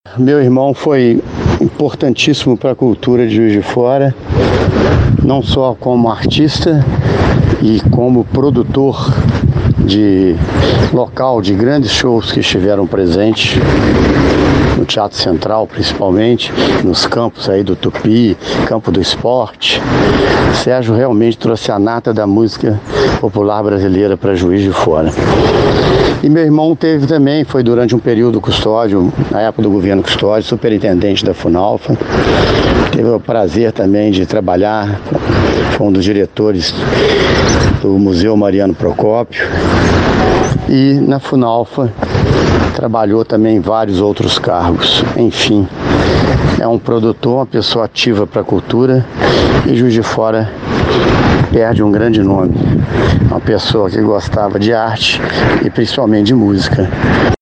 Meu irmão foi importantíssimo para a cultura de Juiz de Fora, não só como artista e como produtor de local de grandes shows que estiveram presentes no Teatro Central, principalmente nos campos aí do Tupi, Campo do Esporte. Sérgio realmente trouxe a nata da música popular brasileira para Juiz de Fora. E meu irmão teve também, foi durante um período custódio, na época do governo Custódio, superintendente da Funalfa. Teve o prazer também de trabalhar, foi um dos diretores do Museu Mariano Procópio. E na Funalfa trabalhou também em vários outros cargos. Enfim, é um produtor, uma pessoa ativa para a cultura, e Juiz de Fora perde um grande nome. Uma pessoa que gostava de arte e principalmente de música.